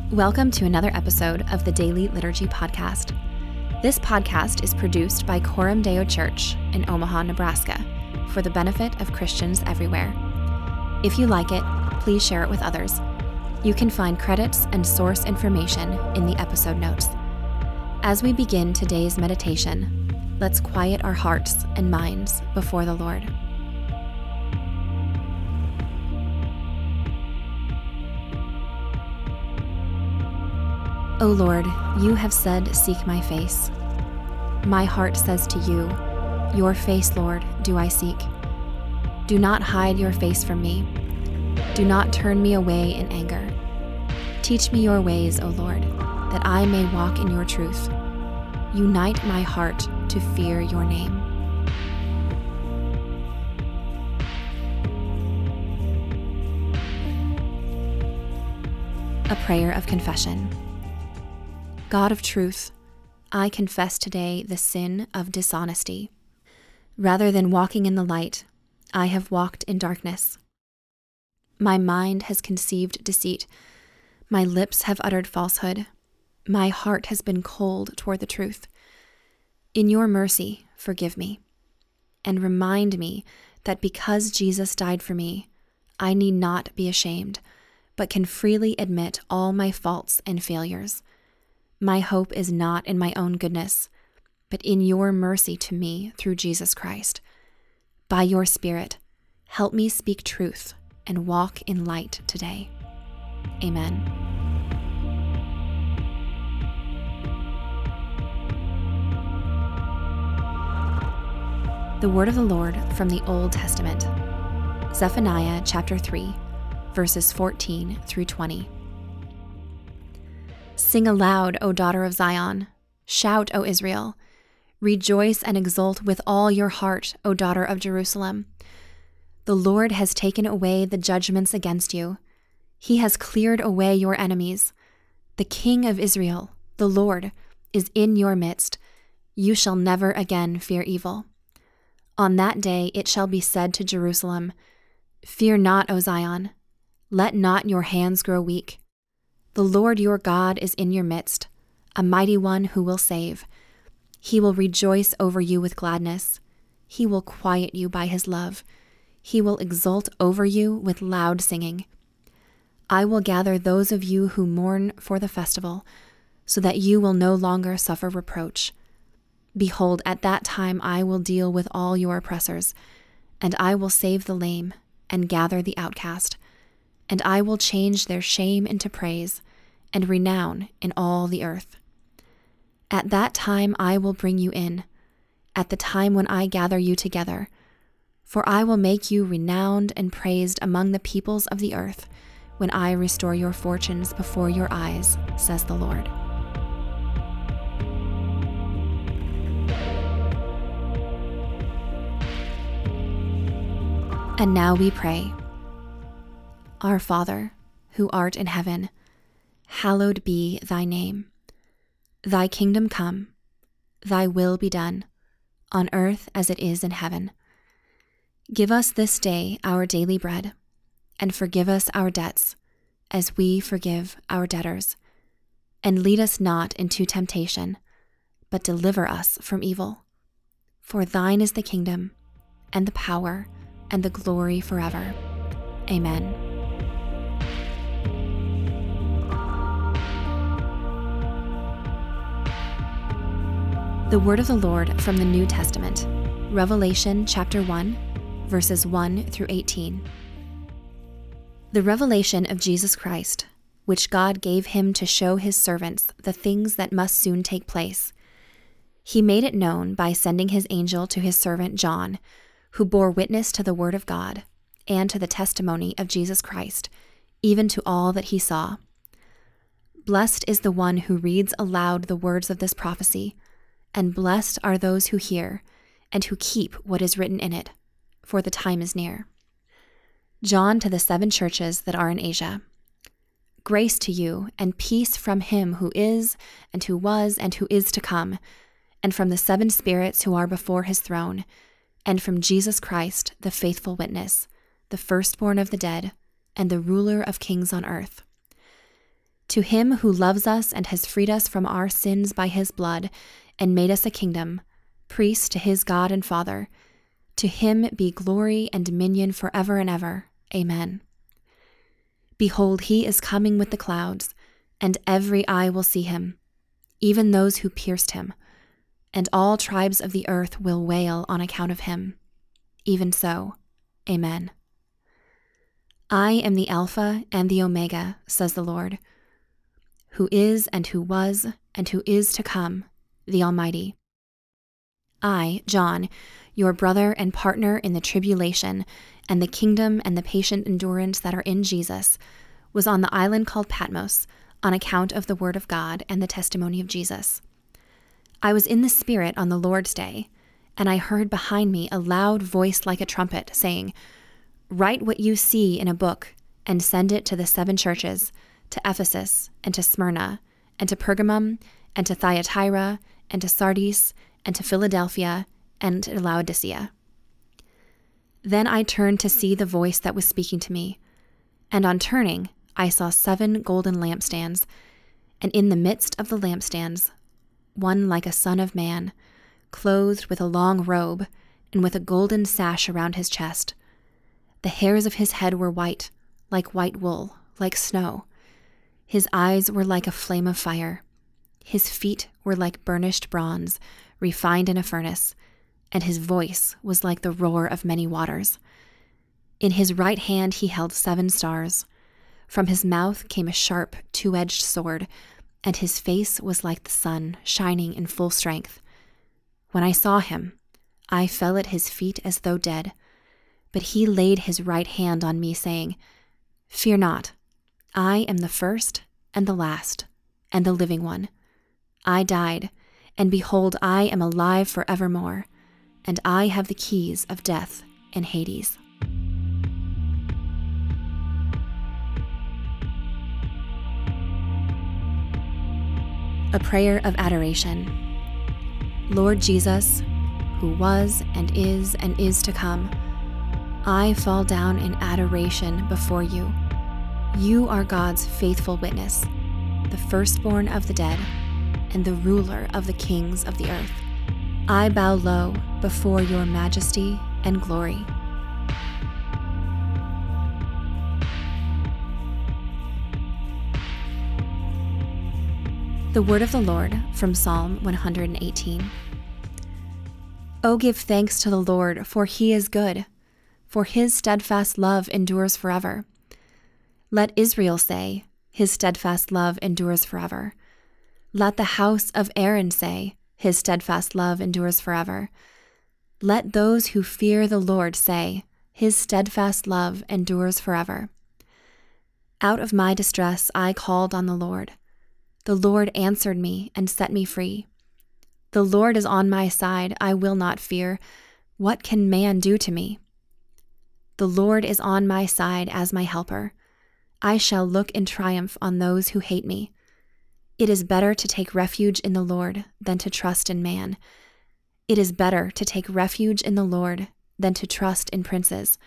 Welcome to another episode of the Daily Liturgy Podcast. This podcast is produced by Coram Deo Church in Omaha, Nebraska, for the benefit of Christians everywhere. If you like it, please share it with others. You can find credits and source information in the episode notes. As we begin today's meditation, let's quiet our hearts and minds before the Lord. O Lord, you have said, "Seek my face." My heart says to you, "Your face, Lord, do I seek." Do not hide your face from me. Do not turn me away in anger. Teach me your ways, O Lord, that I may walk in your truth. Unite my heart to fear your name. A prayer of confession. God of truth, I confess today the sin of dishonesty. Rather than walking in the light, I have walked in darkness. My mind has conceived deceit. My lips have uttered falsehood. My heart has been cold toward the truth. In your mercy, forgive me, and remind me that because Jesus died for me, I need not be ashamed, but can freely admit all my faults and failures. My hope is not in my own goodness, but in your mercy to me through Jesus Christ. By your Spirit, help me speak truth and walk in light today. Amen. The word of the Lord from the Old Testament, Zephaniah chapter 3, verses 14 through 20. Sing aloud, O daughter of Zion. Shout, O Israel. Rejoice and exult with all your heart, O daughter of Jerusalem. The Lord has taken away the judgments against you. He has cleared away your enemies. The King of Israel, the Lord, is in your midst. You shall never again fear evil. On that day it shall be said to Jerusalem, "Fear not, O Zion. Let not your hands grow weak. The Lord your God is in your midst, a mighty one who will save. He will rejoice over you with gladness. He will quiet you by his love. He will exult over you with loud singing. I will gather those of you who mourn for the festival, so that you will no longer suffer reproach. Behold, at that time I will deal with all your oppressors, and I will save the lame and gather the outcast. And I will change their shame into praise and renown in all the earth. At that time I will bring you in, at the time when I gather you together, for I will make you renowned and praised among the peoples of the earth when I restore your fortunes before your eyes, says the Lord. And now we pray. Our Father, who art in heaven, hallowed be thy name. Thy kingdom come, thy will be done, on earth as it is in heaven. Give us this day our daily bread, and forgive us our debts, as we forgive our debtors. And lead us not into temptation, but deliver us from evil. For thine is the kingdom, and the power, and the glory forever. Amen. The word of the Lord from the New Testament, Revelation chapter 1, verses 1 through 18. The revelation of Jesus Christ, which God gave him to show his servants the things that must soon take place. He made it known by sending his angel to his servant John, who bore witness to the word of God and to the testimony of Jesus Christ, even to all that he saw. Blessed is the one who reads aloud the words of this prophecy, and blessed are those who hear and who keep what is written in it, for the time is near. John to the 7 churches that are in Asia. Grace to you and peace from him who is, and who was, and who is to come, and from the 7 spirits who are before his throne, and from Jesus Christ, the faithful witness, the firstborn of the dead, and the ruler of kings on earth. To him who loves us and has freed us from our sins by his blood and made us a kingdom, priest to his God and Father, to him be glory and dominion forever and ever. Amen. Behold, he is coming with the clouds, and every eye will see him, even those who pierced him, and all tribes of the earth will wail on account of him. Even so, Amen. I am the Alpha and the Omega, says the Lord, who is and who was and who is to come, the Almighty. I, John, your brother and partner in the tribulation and the kingdom and the patient endurance that are in Jesus, was on the island called Patmos on account of the word of God and the testimony of Jesus. I was in the Spirit on the Lord's day, and I heard behind me a loud voice like a trumpet, saying, "Write what you see in a book and send it to the 7 churches, to Ephesus and to Smyrna and to Pergamum and to Thyatira and to Sardis and to Philadelphia and to Laodicea." Then I turned to see the voice that was speaking to me, and on turning, I saw 7 golden lampstands, and in the midst of the lampstands, one like a son of man, clothed with a long robe and with a golden sash around his chest. The hairs of his head were white, like white wool, like snow. His eyes were like a flame of fire. His feet were like burnished bronze, refined in a furnace, and his voice was like the roar of many waters. In his right hand he held 7 stars. From his mouth came a sharp, 2-edged sword, and his face was like the sun, shining in full strength. When I saw him, I fell at his feet as though dead. But he laid his right hand on me, saying, "Fear not, I am the first and the last, and the living one. I died, and behold, I am alive forevermore, and I have the keys of death and Hades." A prayer of adoration. Lord Jesus, who was and is to come, I fall down in adoration before you. You are God's faithful witness, the firstborn of the dead, and the ruler of the kings of the earth. I bow low before your majesty and glory. The word of the Lord from Psalm 118. O give thanks to the Lord, for he is good, for his steadfast love endures forever. Let Israel say, his steadfast love endures forever. Let the house of Aaron say, his steadfast love endures forever. Let those who fear the Lord say, his steadfast love endures forever. Out of my distress I called on the Lord. The Lord answered me and set me free. The Lord is on my side, I will not fear. What can man do to me? The Lord is on my side as my helper. I shall look in triumph on those who hate me. It is better to take refuge in the Lord than to trust in man. It is better to take refuge in the Lord than to trust in princes.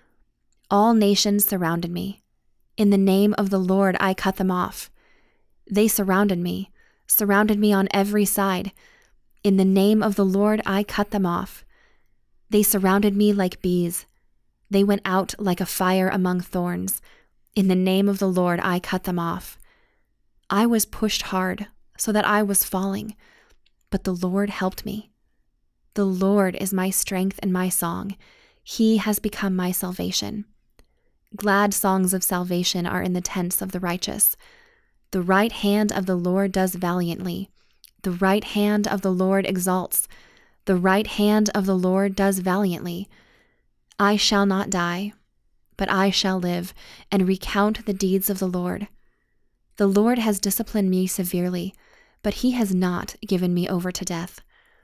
All nations surrounded me. In the name of the Lord I cut them off. They surrounded me on every side. In the name of the Lord I cut them off. They surrounded me like bees. They went out like a fire among thorns. In the name of the Lord I cut them off. I was pushed hard so that I was falling, but the Lord helped me. The Lord is my strength and my song. He has become my salvation. Glad songs of salvation are in the tents of the righteous. The right hand of the Lord does valiantly. The right hand of the Lord exalts. The right hand of the Lord does valiantly. I shall not die, but I shall live and recount the deeds of the Lord. The Lord has disciplined me severely, but he has not given me over to death.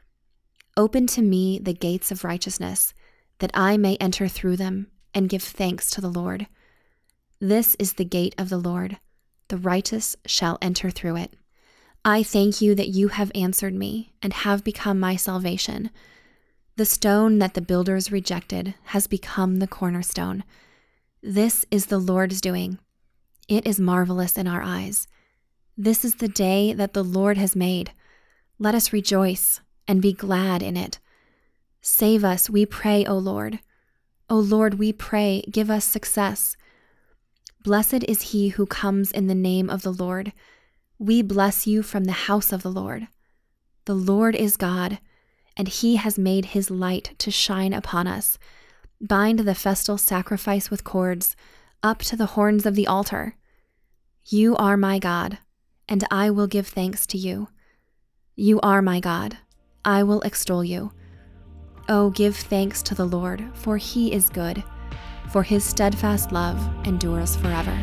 Open to me the gates of righteousness, that I may enter through them and give thanks to the Lord. This is the gate of the Lord. The righteous shall enter through it. I thank you that you have answered me and have become my salvation. The stone that the builders rejected has become the cornerstone. This is the Lord's doing. It is marvelous in our eyes. This is the day that the Lord has made. Let us rejoice and be glad in it. Save us, we pray, O Lord. O Lord, we pray, give us success. Blessed is he who comes in the name of the Lord. We bless you from the house of the Lord. The Lord is God, and he has made his light to shine upon us. Bind the festal sacrifice with cords up to the horns of the altar. You are my God, and I will give thanks to you. You are my God, I will extol you. Oh, give thanks to the Lord, for he is good, for his steadfast love endures forever.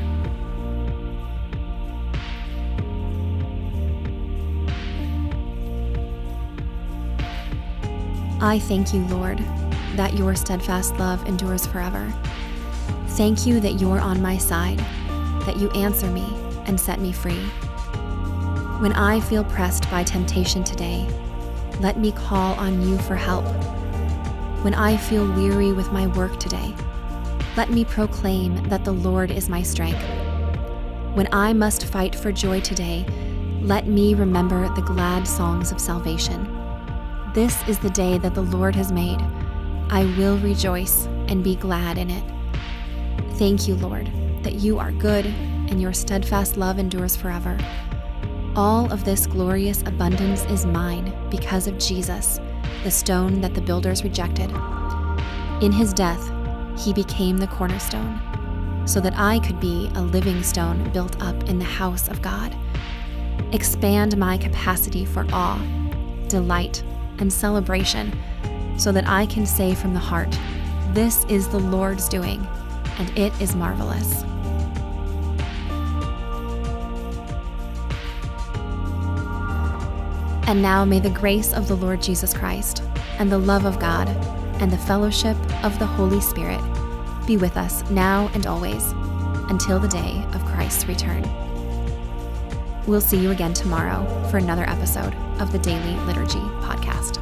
I thank you, Lord, that your steadfast love endures forever. Thank you that you're on my side, that you answer me and set me free. When I feel pressed by temptation today, let me call on you for help. When I feel weary with my work today, let me proclaim that the Lord is my strength. When I must fight for joy today, let me remember the glad songs of salvation. This is the day that the Lord has made. I will rejoice and be glad in it. Thank you, Lord, that you are good and your steadfast love endures forever. All of this glorious abundance is mine because of Jesus, the stone that the builders rejected. In his death, he became the cornerstone, so that I could be a living stone built up in the house of God. Expand my capacity for awe, delight, and celebration, so that I can say from the heart, "This is the Lord's doing, and it is marvelous." And now may the grace of the Lord Jesus Christ, and the love of God, and the fellowship of the Holy Spirit be with us now and always, until the day of Christ's return. We'll see you again tomorrow for another episode of the Daily Liturgy Podcast.